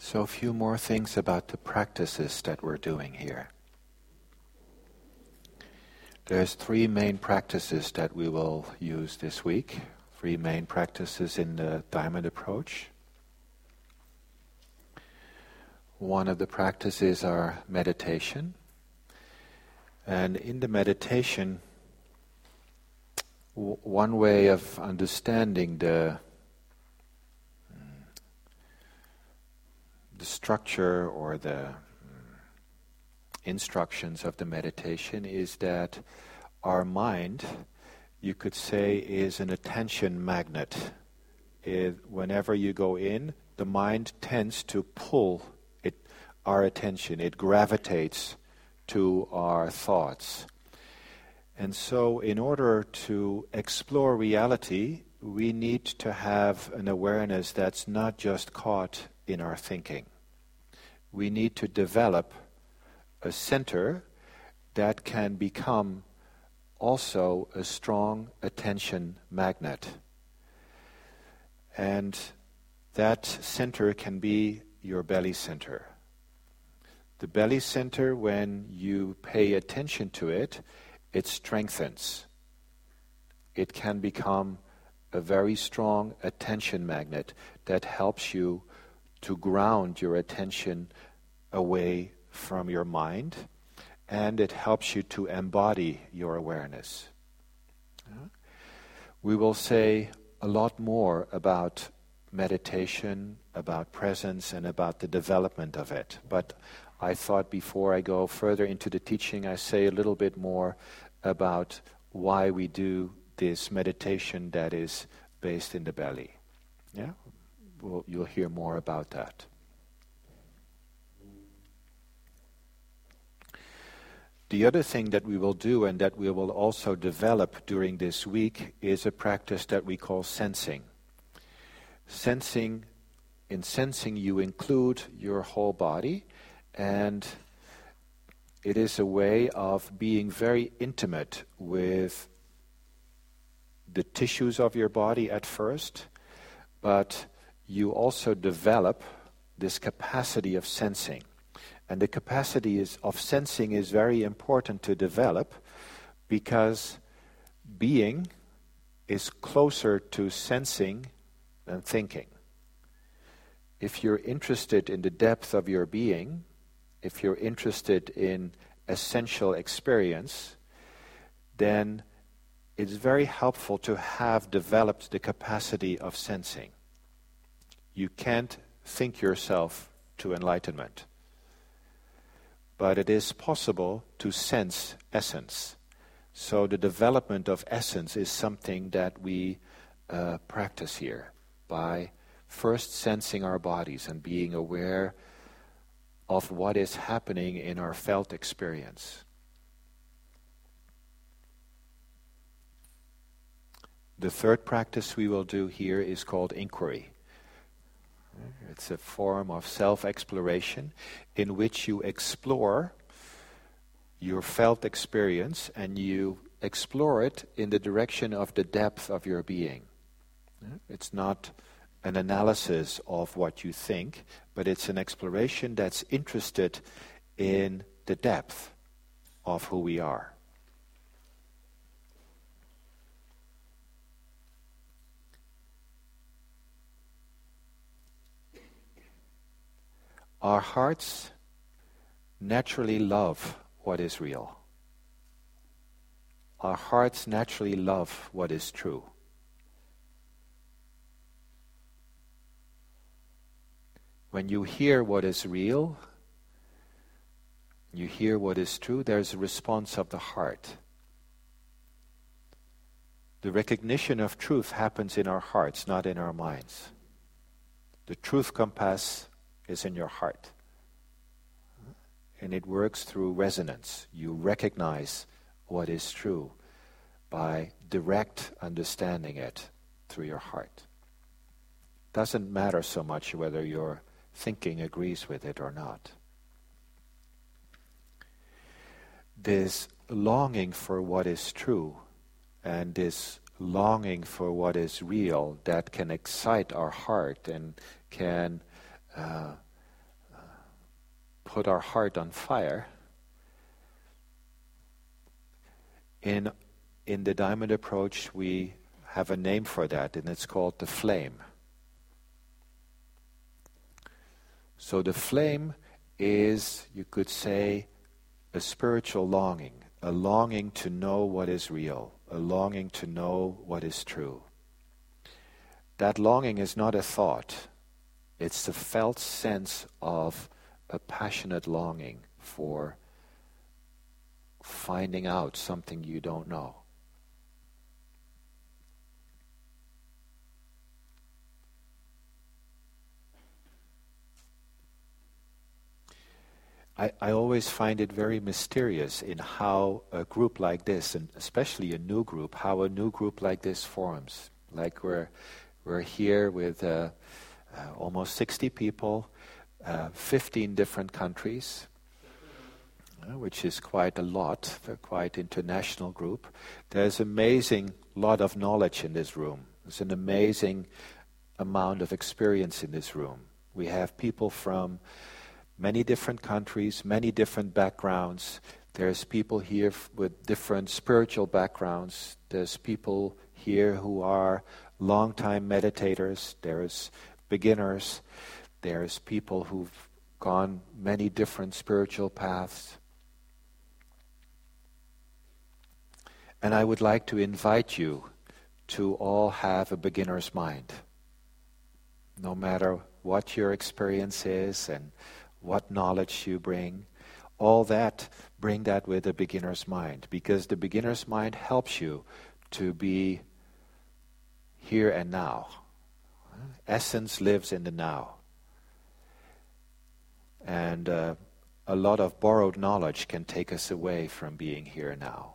So a few more things about the practices that we're doing here. There's 3 main practices that we will use this week. 3 main practices in the Diamond Approach. One of the practices are meditation. And in the meditation, one way of understanding the structure or the instructions of the meditation is that our mind, you could say, is an attention magnet. Whenever you go in, the mind tends to pull our attention. It gravitates to our thoughts. And so in order to explore reality, we need to have an awareness that's not just caught in our thinking. We need to develop a center that can become also a strong attention magnet. And that center can be your belly center. The belly center, when you pay attention to it, it strengthens. It can become a very strong attention magnet that helps you to ground your attention away from your mind, and it helps you to embody your awareness. We will say a lot more about meditation, about presence, and about the development of it. But I thought before I go further into the teaching, I say a little bit more about why we do this meditation that is based in the belly. Yeah? You'll hear more about that. The other thing that we will do and that we will also develop during this week is a practice that we call sensing. In sensing you include your whole body, and it is a way of being very intimate with the tissues of your body at first, but you also develop this capacity of sensing. And the capacity of sensing is very important to develop because being is closer to sensing than thinking. If you're interested in the depth of your being, if you're interested in essential experience, then it's very helpful to have developed the capacity of sensing. You can't think yourself to enlightenment, but it is possible to sense essence. So the development of essence is something that we practice here by first sensing our bodies and being aware of what is happening in our felt experience. The third practice we will do here is called inquiry. It's a form of self-exploration in which you explore your felt experience and you explore it in the direction of the depth of your being. It's not an analysis of what you think, but it's an exploration that's interested in the depth of who we are. Our hearts naturally love what is real. Our hearts naturally love what is true. When you hear what is real, you hear what is true, there's a response of the heart. The recognition of truth happens in our hearts, not in our minds. The truth compass is in your heart. And it works through resonance. You recognize what is true by direct understanding it through your heart. Doesn't matter so much whether your thinking agrees with it or not. This longing for what is true and this longing for what is real that can excite our heart and can put our heart on fire, in the Diamond Approach we have a name for that, and it's called the flame. So the flame is, you could say, a spiritual longing, a longing to know what is real, a longing to know what is true. That longing is not a thought. It's the felt sense of a passionate longing for finding out something you don't know. I always find it very mysterious in how a group like this, and especially a new group, how a new group like this forms. Like we're here with almost 60 people, 15 different countries, which is quite a lot, a quite international group. There's amazing lot of knowledge in this room. There's an amazing amount of experience in this room. We have people from many different countries, many different backgrounds. There's people here with different spiritual backgrounds. There's people here who are long-time meditators. There's beginners. There's people who've gone many different spiritual paths. And I would like to invite you to all have a beginner's mind. No matter what your experience is and what knowledge you bring, all that, bring that with a beginner's mind, because the beginner's mind helps you to be here and now. Essence lives in the now. And a lot of borrowed knowledge can take us away from being here now.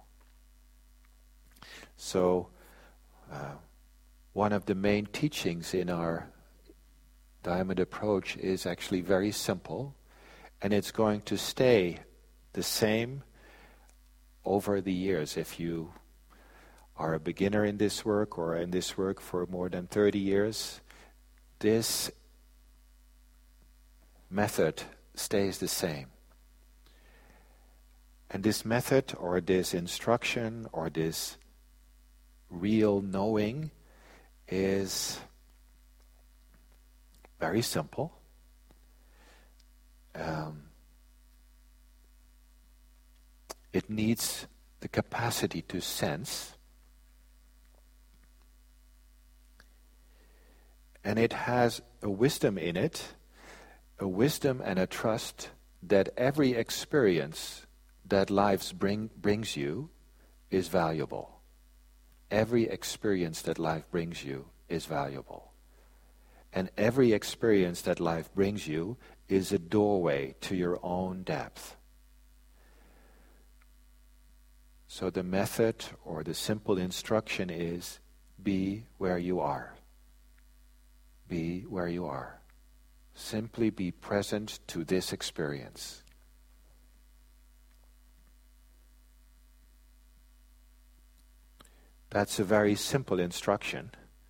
So, one of the main teachings in our Diamond Approach is actually very simple, and it's going to stay the same over the years. If you are a beginner in this work or in this work for more than 30 years, this method stays the same. And this method or this instruction or this real knowing is very simple. It needs the capacity to sense, and it has a wisdom in it, a wisdom and a trust that every experience that life brings you is valuable. Every experience that life brings you is valuable. And every experience that life brings you is a doorway to your own depth. So the method or the simple instruction is, be where you are. Be where you are. Simply be present to this experience. That's a very simple instruction,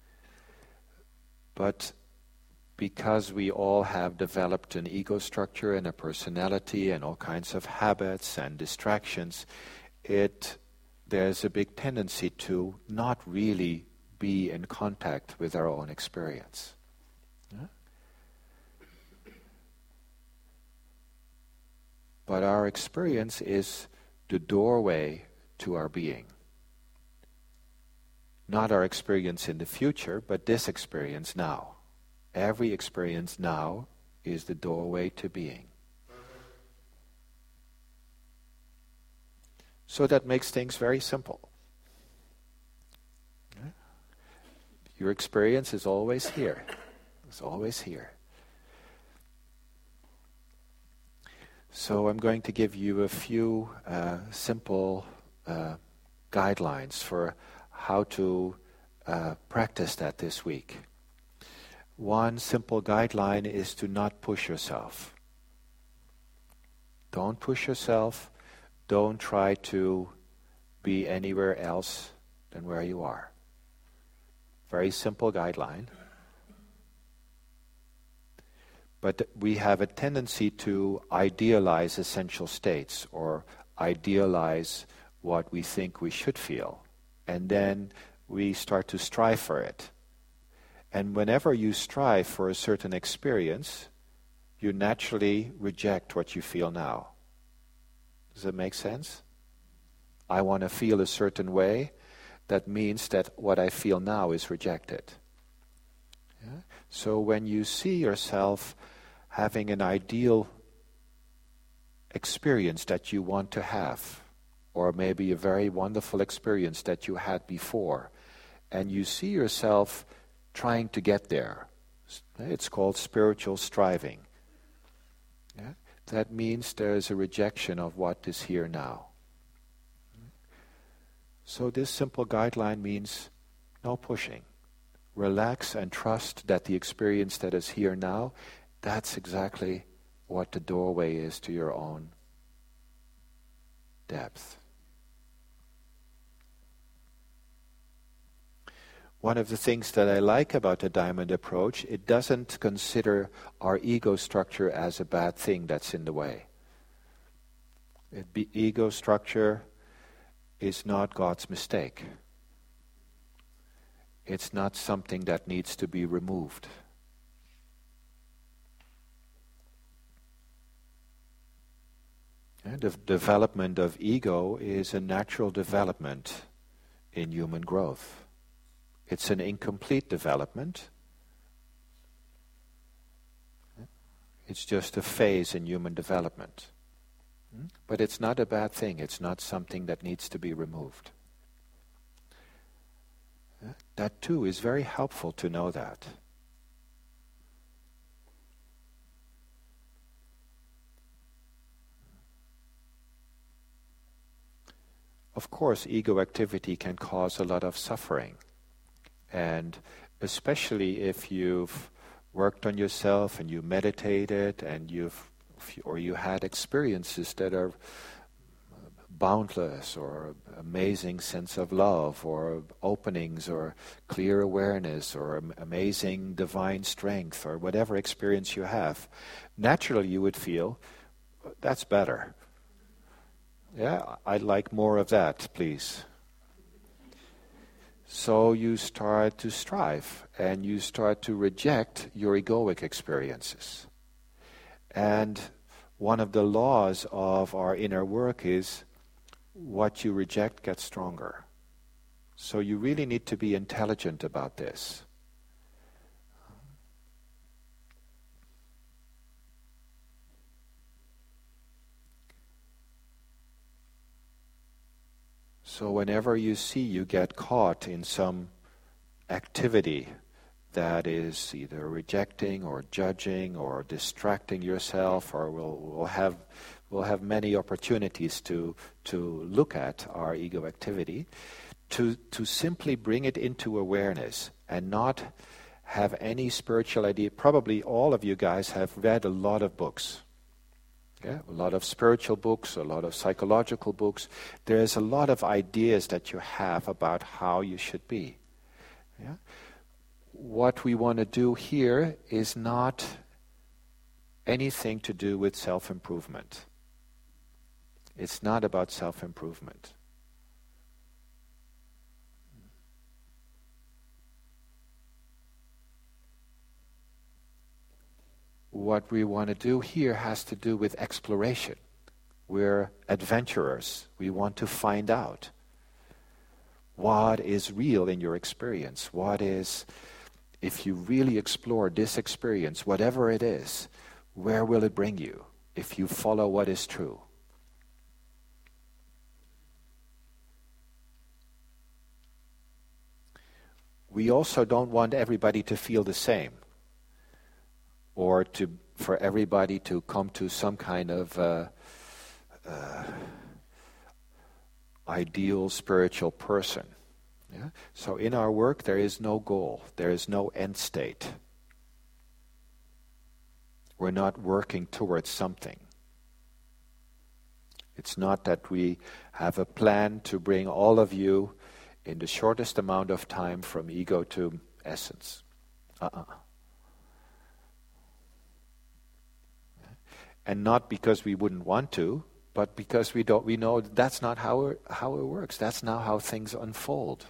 but because we all have developed an ego structure and a personality and all kinds of habits and distractions, there's a big tendency to not really be in contact with our own experience. Yeah? But our experience is the doorway to our being. Not our experience in the future, but this experience now. Every experience now is the doorway to being. So that makes things very simple. Yeah? Your experience is always here. It's always here. So I'm going to give you a few simple guidelines for how to practice that this week. One simple guideline is to not push yourself. Don't push yourself. Don't try to be anywhere else than where you are. Very simple guideline. But we have a tendency to idealize essential states or idealize what we think we should feel. And then we start to strive for it. And whenever you strive for a certain experience, you naturally reject what you feel now. Does that make sense? I want to feel a certain way. That means that what I feel now is rejected. Yeah? So when you see yourself having an ideal experience that you want to have, or maybe a very wonderful experience that you had before, and you see yourself trying to get there, it's called spiritual striving. Yeah? That means there is a rejection of what is here now. So this simple guideline means no pushing. Relax and trust that the experience that is here now, that's exactly what the doorway is to your own depth. One of the things that I like about the Diamond approach, it doesn't consider our ego structure as a bad thing that's in the way. Ego structure is not God's mistake. It's not something that needs to be removed. And the development of ego is a natural development in human growth. It's an incomplete development. It's just a phase in human development. But it's not a bad thing. It's not something that needs to be removed. That too is very helpful to know that. Of course, ego activity can cause a lot of suffering. And especially if you've worked on yourself and you meditated and you had experiences that are boundless or amazing sense of love or openings or clear awareness or amazing divine strength or whatever experience you have, naturally you would feel, that's better. Yeah, I'd like more of that, please. So you start to strive and you start to reject your egoic experiences. And one of the laws of our inner work is what you reject gets stronger. So you really need to be intelligent about this. So whenever you see you get caught in some activity that is either rejecting or judging or distracting yourself, or we'll have many opportunities to look at our ego activity, to simply bring it into awareness and not have any spiritual idea. Probably all of you guys have read a lot of books. Yeah, a lot of spiritual books, a lot of psychological books. There's a lot of ideas that you have about how you should be. Yeah? What we want to do here is not anything to do with self-improvement. It's not about self-improvement. What we want to do here has to do with exploration. We're adventurers. We want to find out what is real in your experience. What is, if you really explore this experience, whatever it is, where will it bring you if you follow what is true? We also don't want everybody to feel the same, or for everybody to come to some kind of ideal spiritual person. Yeah? So in our work there is no goal, there is no end state. We're not working towards something. It's not that we have a plan to bring all of you in the shortest amount of time from ego to essence. And not because we wouldn't want to, but because we know that's not how it works. That's not how things unfold.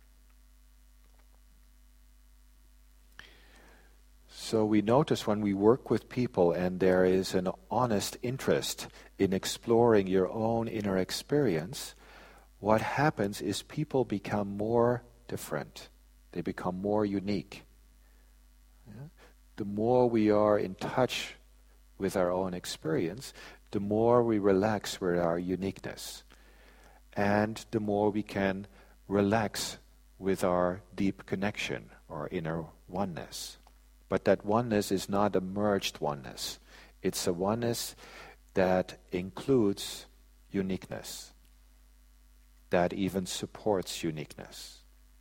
So we notice when we work with people and there is an honest interest in exploring your own inner experience, what happens is people become more different. They become more unique. Yeah? The more we are in touch with our own experience, the more we relax with our uniqueness. And the more we can relax with our deep connection or inner oneness. But that oneness is not a merged oneness. It's a oneness that includes uniqueness, that even supports uniqueness.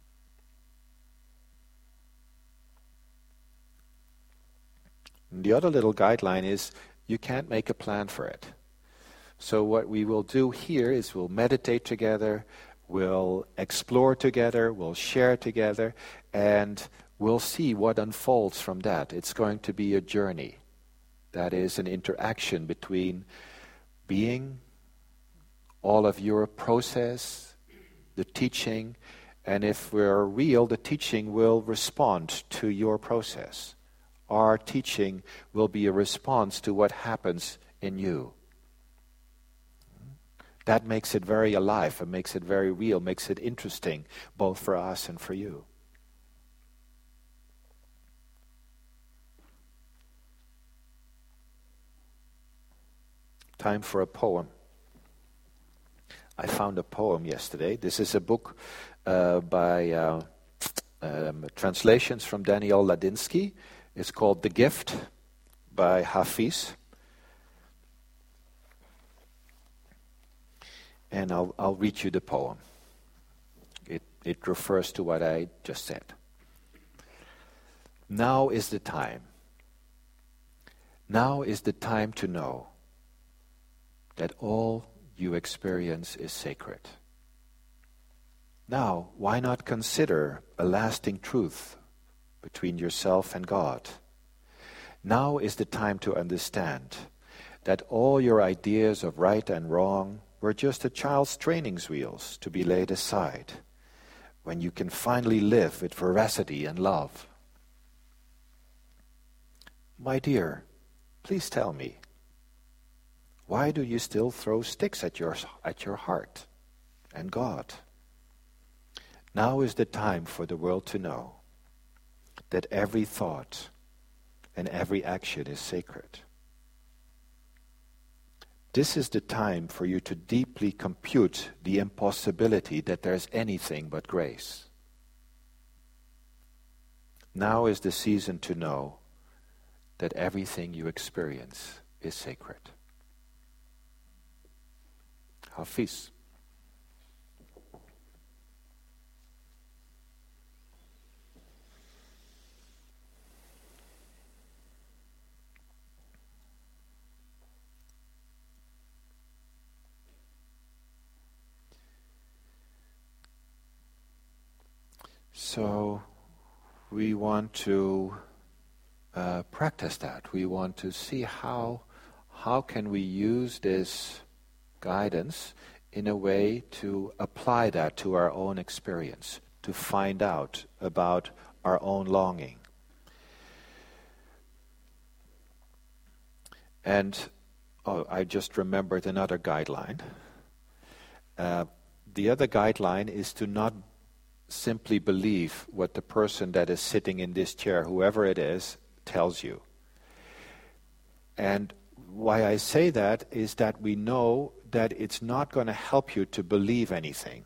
And the other little guideline is you can't make a plan for it. So what we will do here is we'll meditate together, we'll explore together, we'll share together, and we'll see what unfolds from that. It's going to be a journey. That is an interaction between being, all of your process, the teaching, and if we're real, the teaching will respond to your process. Our teaching will be a response to what happens in you. That makes it very alive, and makes it very real, makes it interesting, both for us and for you. Time for a poem. I found a poem yesterday. This is a book by translations from Daniel Ladinsky. It's called The Gift by Hafiz. And I'll read you the poem. It refers to what I just said. Now is the time. Now is the time to know that all you experience is sacred. Now, why not consider a lasting truth between yourself and God? Now is the time to understand that all your ideas of right and wrong were just a child's training wheels to be laid aside when you can finally live with veracity and love. My dear, please tell me, why do you still throw sticks at your heart and God? Now is the time for the world to know that every thought and every action is sacred. This is the time for you to deeply compute the impossibility that there's anything but grace. Now is the season to know that everything you experience is sacred. Hafiz. So we want to practice that. We want to see how can we use this guidance in a way to apply that to our own experience, to find out about our own longing. And I just remembered another guideline. The other guideline is to not simply believe what the person that is sitting in this chair, whoever it is, tells you. And why I say that is that we know that it's not going to help you to believe anything.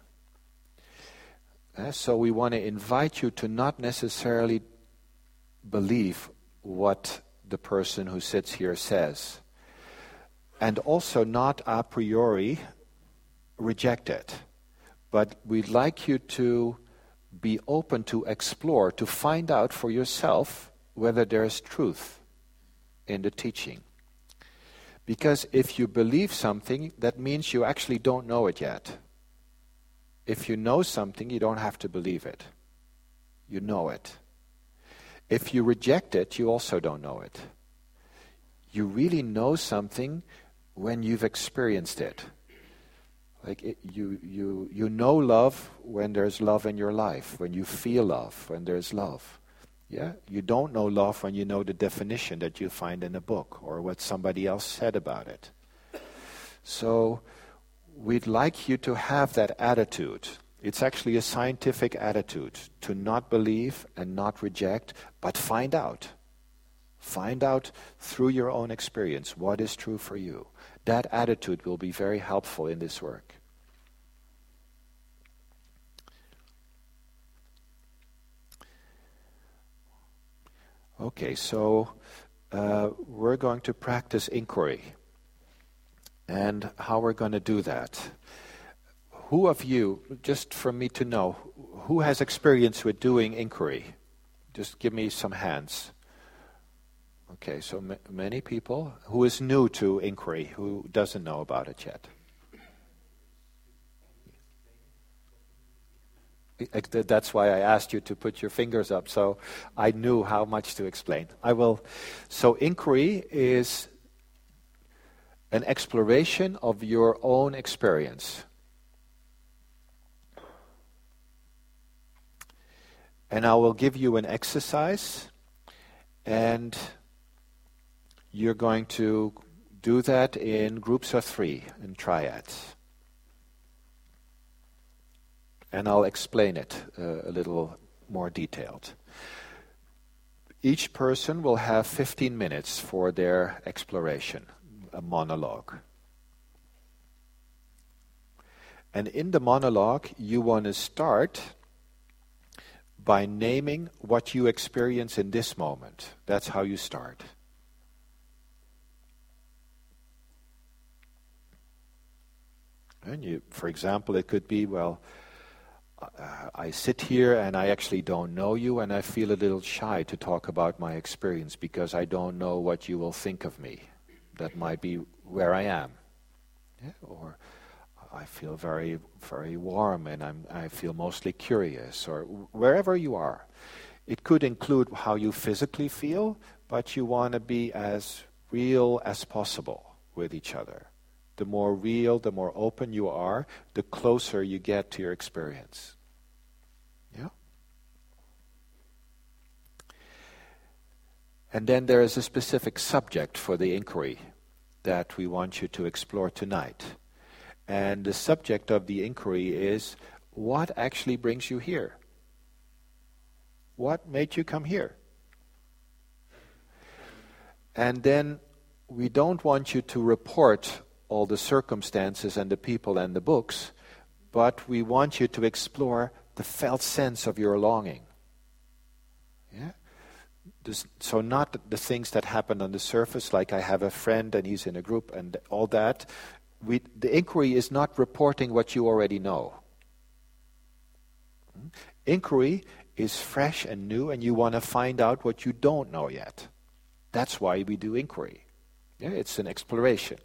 So we want to invite you to not necessarily believe what the person who sits here says, and also not a priori reject it. But we'd like you to be open to explore, to find out for yourself whether there is truth in the teaching. Because if you believe something, that means you actually don't know it yet. If you know something, you don't have to believe it. You know it. If you reject it, you also don't know it. you really know something when you've experienced it. Like you know love when there's love in your life, when you feel love, when there's love. Yeah, you don't know love when you know the definition that you find in a book or what somebody else said about it. So we'd like you to have that attitude. It's actually a scientific attitude to not believe and not reject, but find out. Find out through your own experience what is true for you. That attitude will be very helpful in this work. Okay, so we're going to practice inquiry. And how we're going to do that. Who of you, just for me to know, who has experience with doing inquiry? Just give me some hands. Okay, so many people. Who is new to inquiry, who doesn't know about it yet? That's why I asked you to put your fingers up, so I knew how much to explain. I will. So inquiry is an exploration of your own experience. And I will give you an exercise, and you're going to do that in groups of 3, in triads. And I'll explain it a little more detailed. Each person will have 15 minutes for their exploration, a monologue. And in the monologue, you want to start by naming what you experience in this moment. That's how you start. And you, for example, it could be, well, I sit here and I actually don't know you, and I feel a little shy to talk about my experience because I don't know what you will think of me. That might be where I am. Yeah? Or I feel very, very warm and I feel mostly curious, or wherever you are. It could include how you physically feel, but you want to be as real as possible with each other. The more real, the more open you are, the closer you get to your experience. Yeah? And then there is a specific subject for the inquiry that we want you to explore tonight. And the subject of the inquiry is, what actually brings you here? What made you come here? And then we don't want you to report all the circumstances and the people and the books, but we want you to explore the felt sense of your longing. Yeah? So not the things that happen on the surface, like I have a friend and he's in a group and all that. The inquiry is not reporting what you already know. Inquiry is fresh and new, and you want to find out what you don't know yet. That's why we do inquiry. Yeah? It's an exploration.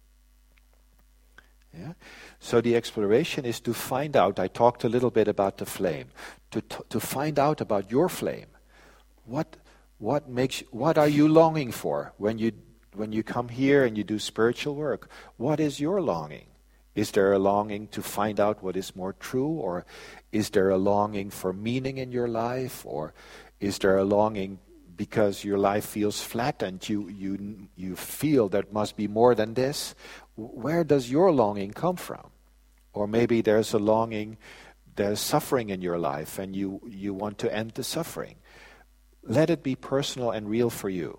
Yeah? So the exploration is to find out. I talked a little bit about the flame. To find out about your flame. What are you longing for when you come here and you do spiritual work? What is your longing? Is there a longing to find out what is more true, or is there a longing for meaning in your life, or is there a longing because your life feels flat and you feel there must be more than this? Where does your longing come from? Or maybe there's a longing, there's suffering in your life and you want to end the suffering. Let it be personal and real for you.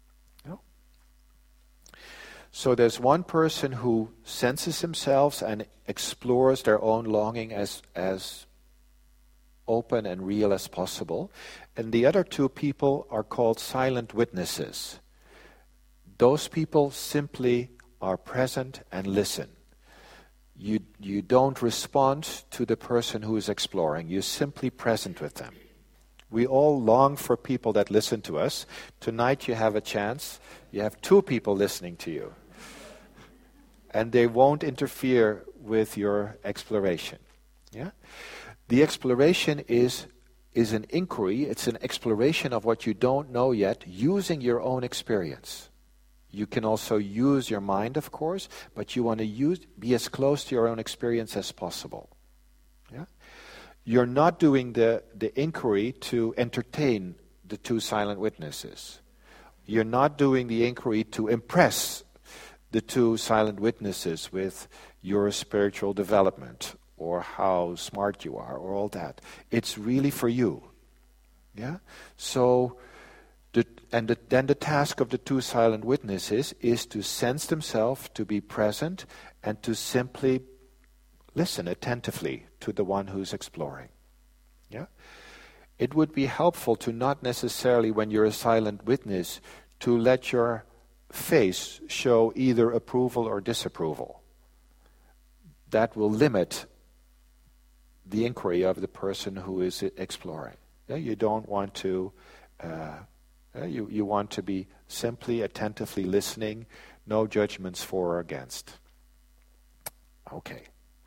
So there's one person who senses themselves and explores their own longing as open and real as possible. And the other 2 people are called silent witnesses. Those people simply are present and listen. You don't respond to the person who is exploring. You're simply present with them. We all long for people that listen to us. Tonight you have a chance. You have 2 people listening to you. And they won't interfere with your exploration. Yeah? The exploration is an inquiry. It's an exploration of what you don't know yet using your own experience. You can also use your mind, of course, but you want to be as close to your own experience as possible. Yeah? You're not doing the inquiry to entertain the two silent witnesses. You're not doing the inquiry to impress the two silent witnesses with your spiritual development or how smart you are or all that. It's really for you. Yeah? So, then the task of the two silent witnesses is to sense themselves, to be present, and to simply listen attentively to the one who's exploring. Yeah? It would be helpful to not necessarily, when you're a silent witness, to let your face show either approval or disapproval. That will limit the inquiry of the person who is exploring. Yeah? You don't want to... You want to be simply attentively listening, no judgments for or against. Okay.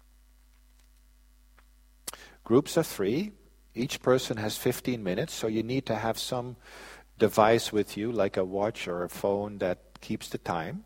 Groups of 3. Each person has 15 minutes, so you need to have some device with you, like a watch or a phone that keeps the time.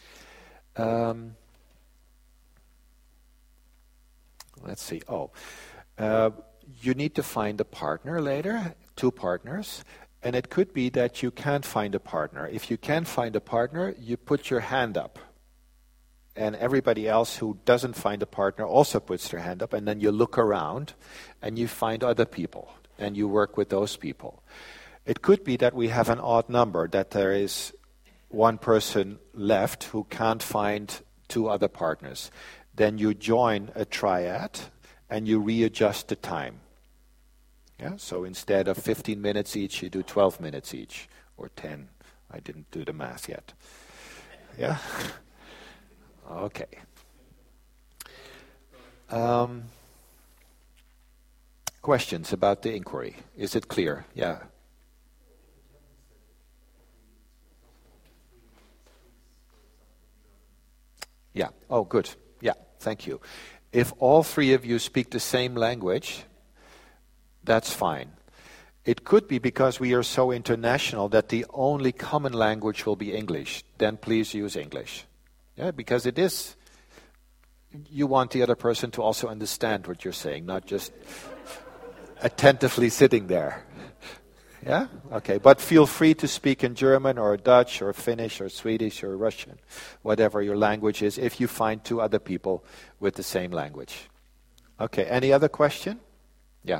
Let's see. You need to find a partner later, 2 partners. And it could be that you can't find a partner. If you can find a partner, you put your hand up. And everybody else who doesn't find a partner also puts their hand up. And then you look around and you find other people. And you work with those people. It could be that we have an odd number, that there is one person left who can't find 2 other partners. Then you join a triad and you readjust the time. Yeah, so instead of 15 minutes each, you do 12 minutes each, or 10. I didn't do the math yet. Yeah? Okay. Questions about the inquiry? Is it clear? Yeah. Yeah. Oh, good. Yeah, thank you. If all 3 of you speak the same language, that's fine. It could be because we are so international that the only common language will be English. Then please use English. Yeah, because it is, you want the other person to also understand what you're saying, not just attentively sitting there. Yeah? Okay, but feel free to speak in German or Dutch or Finnish or Swedish or Russian, whatever your language is, if you find 2 other people with the same language. Okay, any other question? Yeah.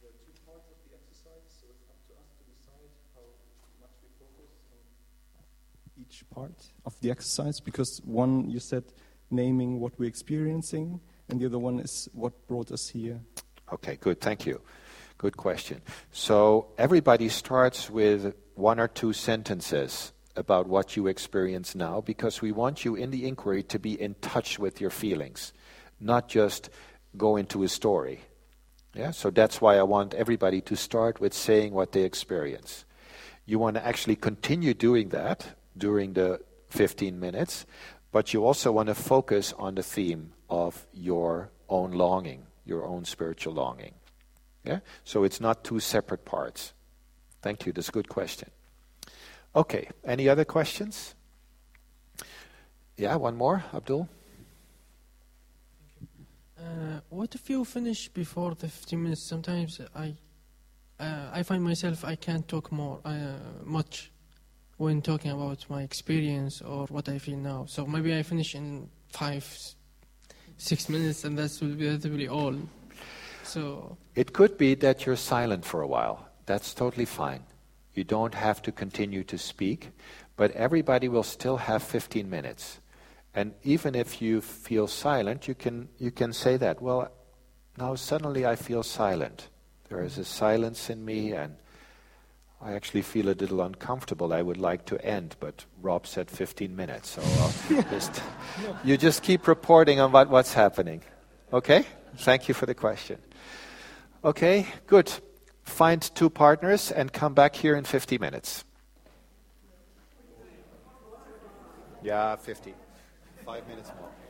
Each part of the exercise, because one, you said, naming what we're experiencing, and the other one is what brought us here. Okay, good, thank you. Good question. So everybody starts with 1 or 2 sentences about what you experience now, because we want you in the inquiry to be in touch with your feelings, not just go into a story. Yeah, so that's why I want everybody to start with saying what they experience. You want to actually continue doing that during the 15 minutes, but you also want to focus on the theme of your own longing, your own spiritual longing. Yeah? So it's not 2 separate parts. Thank you, that's a good question. Okay, any other questions? Yeah, one more, Abdul? What if you finish before the 15 minutes? Sometimes I find myself, I can't talk much when talking about my experience or what I feel now. So maybe I finish in 5-6 minutes, and that will be all. So it could be that you're silent for a while. That's totally fine. You don't have to continue to speak, but everybody will still have 15 minutes. And even if you feel silent, you can say that. Well, now suddenly I feel silent. There is a silence in me, and I actually feel a little uncomfortable. I would like to end, but Rob said 15 minutes, so you just keep reporting on what's happening. Okay? Thank you for the question. Okay, good. Find 2 partners and come back here in 50 minutes. Yeah, 50. 5 minutes more.